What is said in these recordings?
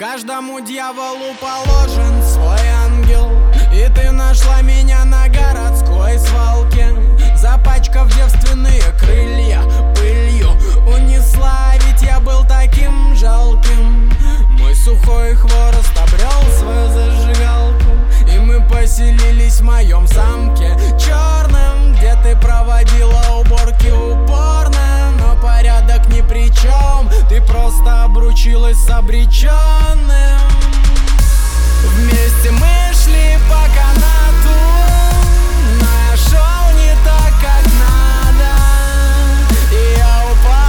Каждому дьяволу положен свой ангел. И ты нашла меня на городской свалке, запачкав девственные крылья пылью. Унесла, ведь я был таким жалким. Мой сухой хворост обрел свою зажигалку, и мы поселились в моем замке черном, где ты проводила уборки упорно. Но порядок ни при чем, ты просто обручилась с обреченным. Вместе мы шли по канату, но я шел не так, как надо. И я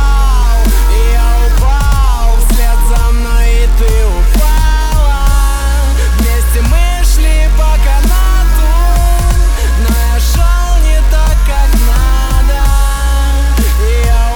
упал вслед за мной, и ты упала. Вместе мы шли по канату, но я шел не так, как надо. И я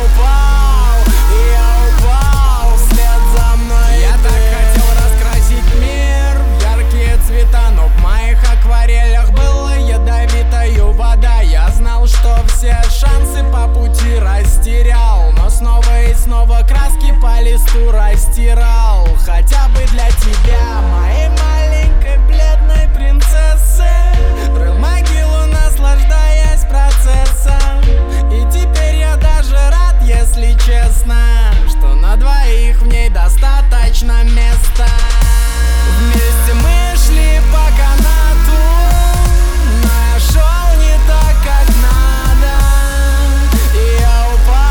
упал вслед за мной. Я так хотел раскрасить мир в яркие цвета, но в моих акварелях была ядовитая вода. Я знал, что все шансы по пути растерял, но снова и снова краски по листу растирал. Хотя бы для тебя, моей маленькой бледной принцессы, рыл могилу, наслаждаясь процессом. И теперь я даже рад, если честно, что на двоих в ней достаточно места. Вместе мы шли по канату, но я шел не так, как надо. И я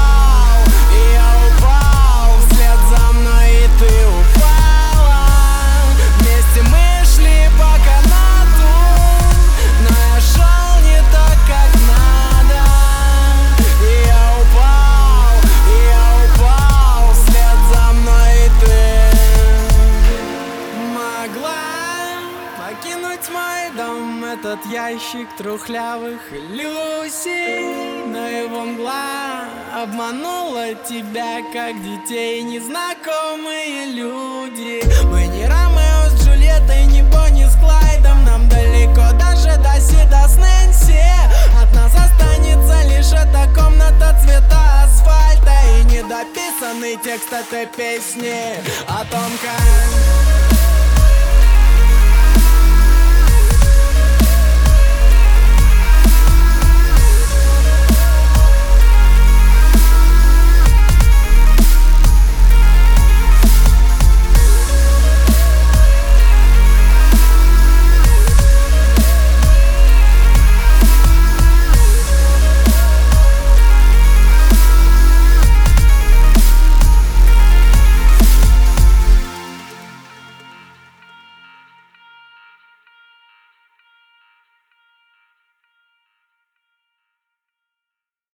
упал вслед за мной, и ты упала. Вместе мы шли по канату, но я шел не так, как надо. И я упал вслед за мной, и ты могла покинуть мой дом, этот ящик трухлявых иллюзий. Но его мгла обманула тебя, как детей незнакомые люди. Мы не Ромео с Джульеттой, не Бонни с Клайдом. Нам далеко даже до Сида с Нэнси. От нас останется лишь эта комната цвета асфальта и недописанный текст этой песни о том, как